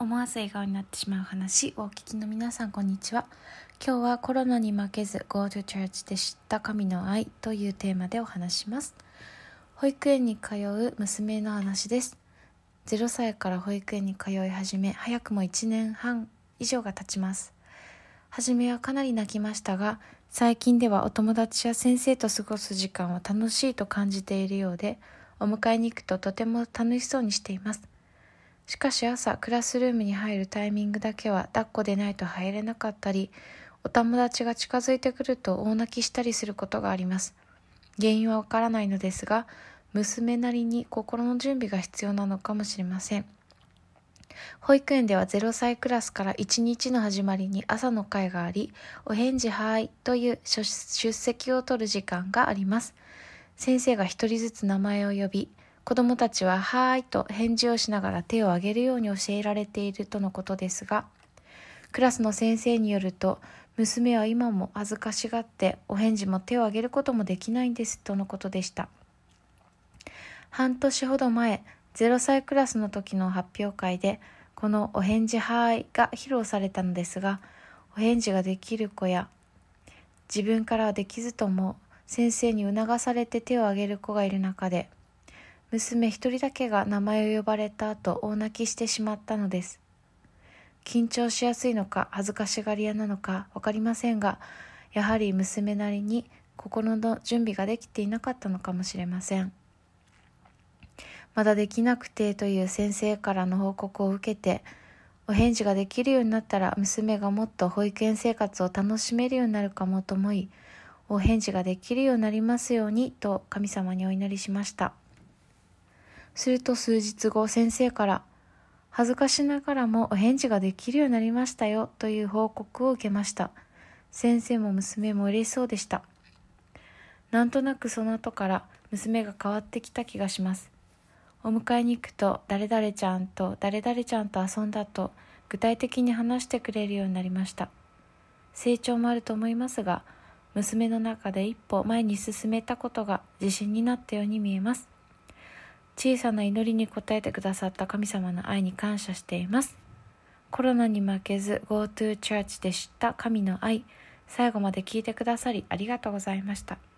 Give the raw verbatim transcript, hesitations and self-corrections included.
思わず笑顔になってしまう話をお聞きの皆さん、こんにちは。今日はコロナに負けず Go to Church で知った神の愛というテーマでお話します。保育園に通う娘の話です。ゼロさいから保育園に通い始め、早くもいちねんはん以上が経ちます。初めはかなり泣きましたが、最近ではお友達や先生と過ごす時間を楽しいと感じているようで、お迎えに行くととても楽しそうにしています。しかし朝クラスルームに入るタイミングだけは抱っこでないと入れなかったり、お友達が近づいてくると大泣きしたりすることがあります。原因はわからないのですが、娘なりに心の準備が必要なのかもしれません。保育園ではゼロさいクラスからいちにちの始まりに朝の会があり、お返事はーいという出席を取る時間があります。先生が一人ずつ名前を呼び、子どもたちははーいと返事をしながら手を挙げるように教えられているとのことですが、クラスの先生によると、娘は今も恥ずかしがってお返事も手を挙げることもできないんですとのことでした。半年ほど前、ゼロさいクラスの時の発表会で、このお返事はーいが披露されたのですが、お返事ができる子や、自分からはできずとも先生に促されて手を挙げる子がいる中で、娘一人だけが名前を呼ばれた後大泣きしてしまったのです。緊張しやすいのか恥ずかしがり屋なのかわかりませんが、やはり娘なりに心の準備ができていなかったのかもしれません。まだできなくてという先生からの報告を受けて、お返事ができるようになったら娘がもっと保育園生活を楽しめるようになるかもと思い、お返事ができるようになりますようにと神様にお祈りしました。すると数日後、先生から恥ずかしながらもお返事ができるようになりましたよという報告を受けました。先生も娘も嬉しそうでした。なんとなくその後から娘が変わってきた気がします。お迎えに行くと誰々ちゃんと誰々ちゃんと遊んだと具体的に話してくれるようになりました。成長もあると思いますが、娘の中で一歩前に進めたことが自信になったように見えます。小さな祈りに応えてくださった神様の愛に感謝しています。コロナに負けず Go to Church で知った神の愛、最後まで聞いてくださりありがとうございました。